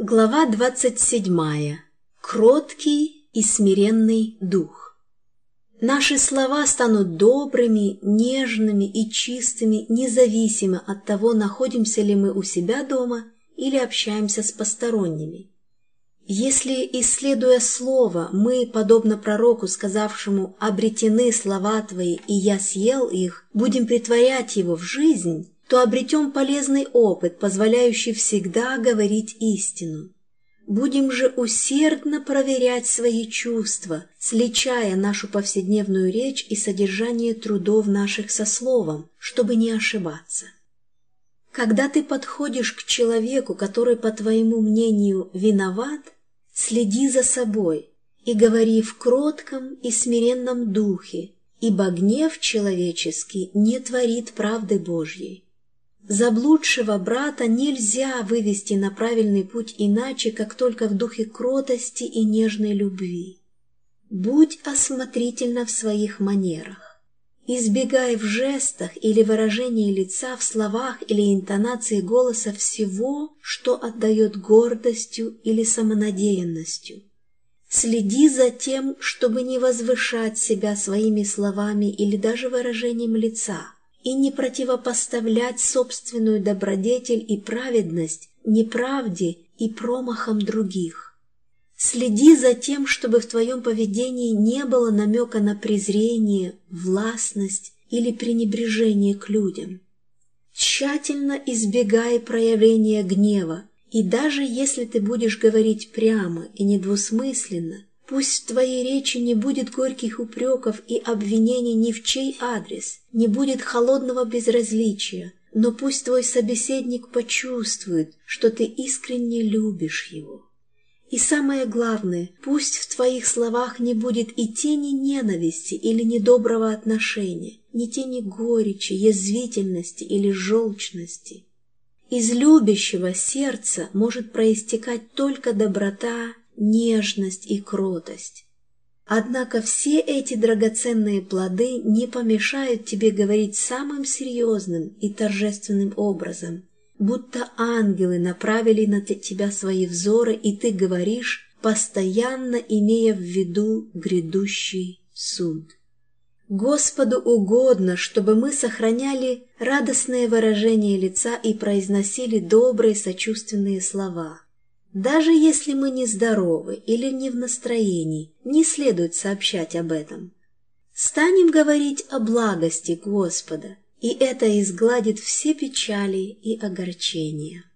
Глава 27. Кроткий и смиренный дух. Наши слова станут добрыми, нежными и чистыми, независимо от того, находимся ли мы у себя дома или общаемся с посторонними. Если, исследуя слово, мы, подобно пророку, сказавшему «обретены слова твои, и я съел их», будем претворять его в жизнь, то обретем полезный опыт, позволяющий всегда говорить истину. Будем же усердно проверять свои чувства, сличая нашу повседневную речь и содержание трудов наших со словом, чтобы не ошибаться. Когда ты подходишь к человеку, который, по твоему мнению, виноват, следи за собой и говори в кротком и смиренном духе, ибо гнев человеческий не творит правды Божьей. Заблудшего брата нельзя вывести на правильный путь иначе, как только в духе кротости и нежной любви. Будь осмотрительна в своих манерах. Избегай в жестах или выражении лица, в словах или интонации голоса всего, что отдает гордостью или самонадеянностью. Следи за тем, чтобы не возвышать себя своими словами или даже выражением лица, и не противопоставлять собственную добродетель и праведность неправде и промахам других. Следи за тем, чтобы в твоем поведении не было намека на презрение, властность или пренебрежение к людям. Тщательно избегай проявления гнева, и даже если ты будешь говорить прямо и недвусмысленно, пусть в твоей речи не будет горьких упреков и обвинений ни в чей адрес, не будет холодного безразличия, но пусть твой собеседник почувствует, что ты искренне любишь его. И самое главное, пусть в твоих словах не будет и тени ненависти или недоброго отношения, ни тени горечи, язвительности или желчности. Из любящего сердца может проистекать только доброта, нежность и кротость. Однако все эти драгоценные плоды не помешают тебе говорить самым серьезным и торжественным образом, будто ангелы направили на тебя свои взоры, и ты говоришь, постоянно имея в виду грядущий суд. Господу угодно, чтобы мы сохраняли радостное выражение лица и произносили добрые сочувственные слова. Даже если мы нездоровы или не в настроении, не следует сообщать об этом. Станем говорить о благости Господа, и это изгладит все печали и огорчения.